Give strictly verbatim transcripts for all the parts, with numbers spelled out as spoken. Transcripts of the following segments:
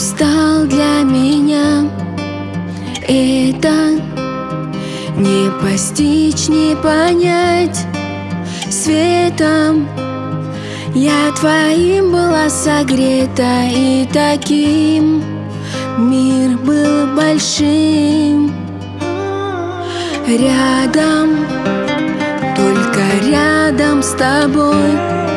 стал для меня. Это не постичь, не понять светом. Я твоим была согрета, и таким мир был большим. Рядом, только рядом с тобой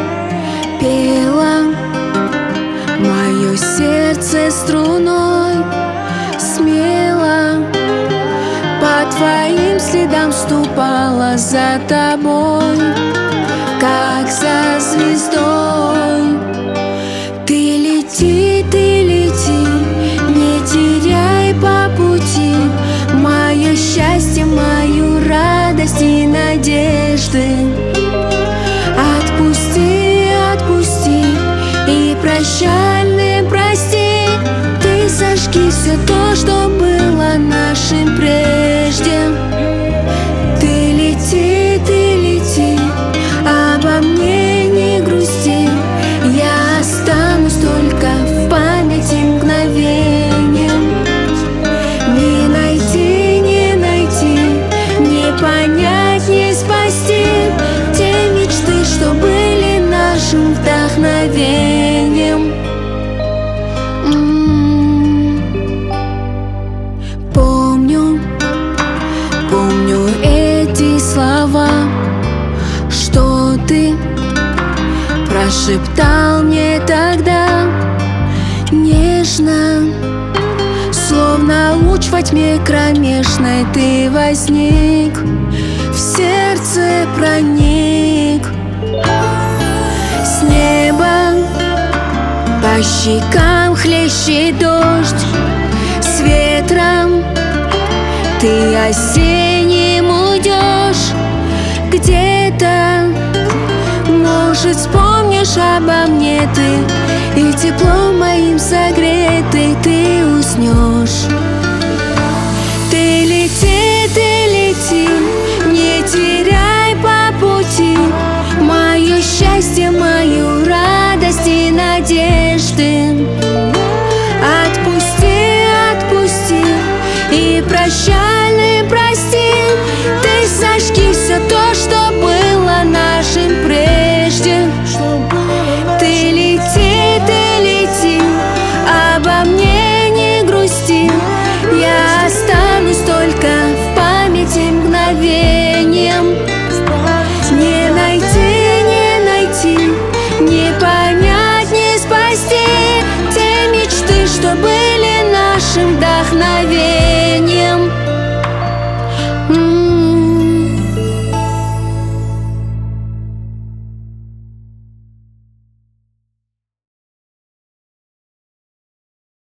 пело мое сердце струной. Смело по твоим следам ступала за тобой, как за звездой. Ты лети, ты лети, не теряй по пути мое счастье, мою радость и надежды. Отпусти, отпусти и прощальный прости. Ты сожги все то, что было нашим прежде. Ты лети, ты лети, обо мне не грусти. Я останусь только в памяти мгновением. Не найти, не найти, не понять, не спасти те мечты, что были нашим вдохновением. М-м-м. Помню, помню эти слова, что ты прошептал мне тогда нежно, словно луч во тьме кромешной. Ты возник, в сердце проник. С неба по щекам хлещет дождь, с ветром ты осенним уйдешь. Где-то, может, вспомнишь обо мне ты, и теплом моим согреешь.